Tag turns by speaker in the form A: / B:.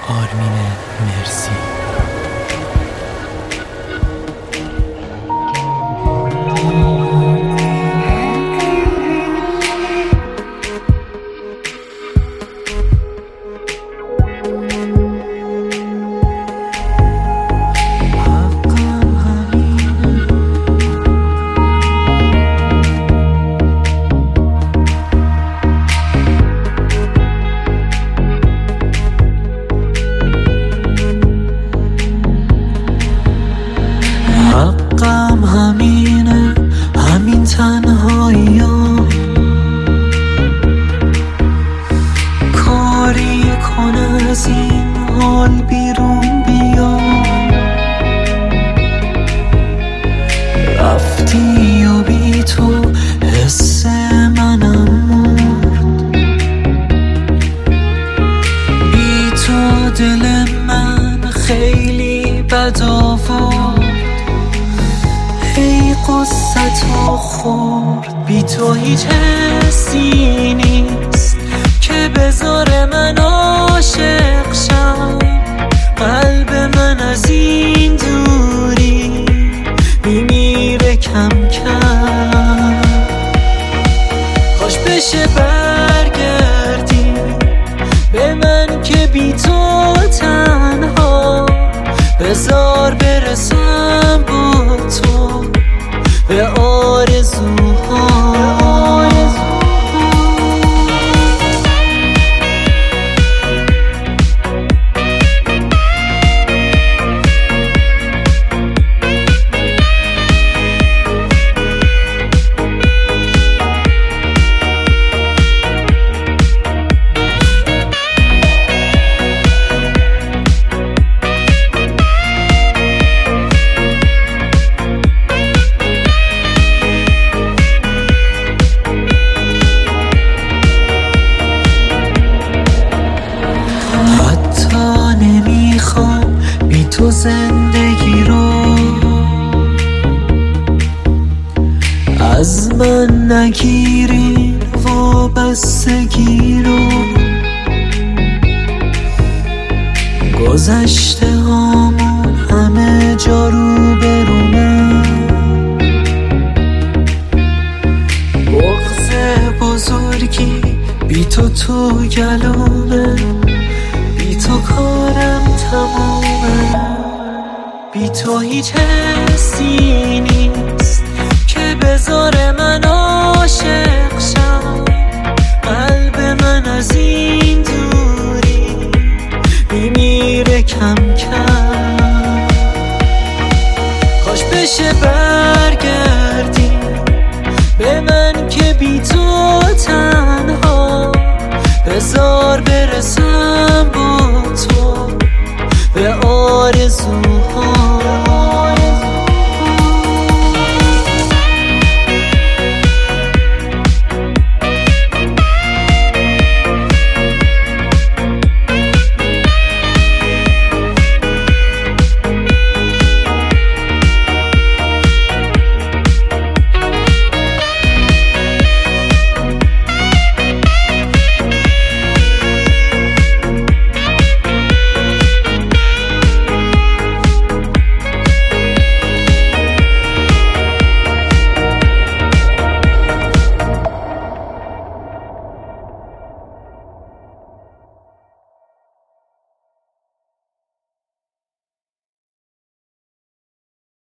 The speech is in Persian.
A: آرمین مرسی. حقم همینه، همین تنهاییام. کاری کن از این حال بیرون بیا. رفتی و بی تو حس منم مرد. بی تو دل من خیلی بد آورد. ای قصتو خورد. بی تو هیچ حسی نیست که بذاره من عاشق شم. قلب من از این دوری میمیره کم کم. کاش بشه برگردی به من که بی تو تنها. بذار برسم با تو به آرزوها. نمیخوام بی تو زندگی رو. از من نگیرین وابستگی رو. گذشته هامون همه جا رو برونم. بغض بزرگی بی تو تو گلومه. بی تو کارم تمومه. بی تو هیچ حسی نیست که بذاره من عاشق شم. قلب من از این